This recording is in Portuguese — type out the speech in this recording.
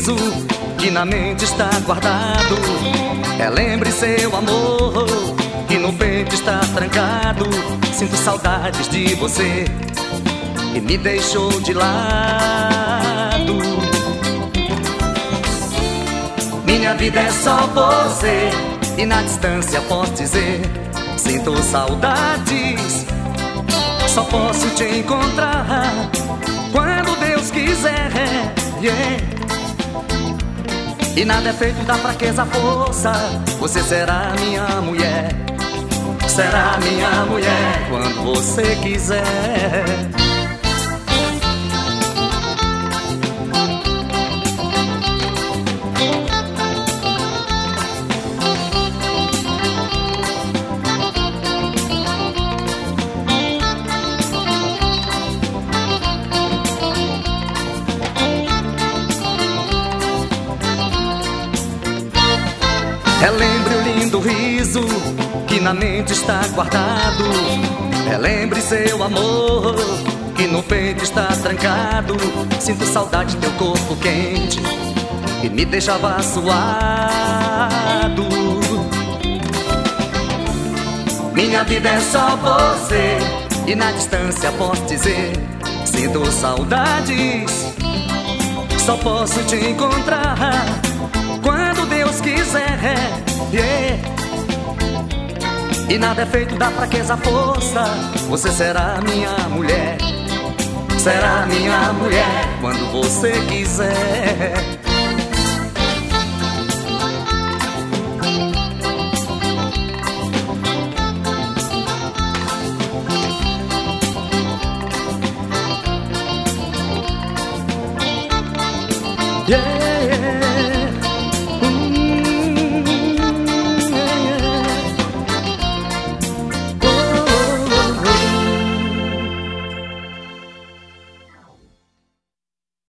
riso que na mente está guardado. Relembre seu amor que no peito está trancado. Sinto saudades de você e me deixou de lado. Minha vida é só você e na distância posso dizer: sinto saudades, só posso te encontrar quando Deus quiser, yeah. E nada é feito da fraqueza à força. Você será minha mulher, será minha mulher quando você quiser. Relembre o lindo riso que na mente está guardado. Relembre seu amor que no peito está trancado. Sinto saudade de teu corpo quente que me deixava suado. Minha vida é só você e na distância posso dizer: sinto saudades, só posso te encontrar quando Deus quiser, yeah. E nada é feito da fraqueza à força. Você será minha mulher, será minha mulher quando você quiser. Yeah.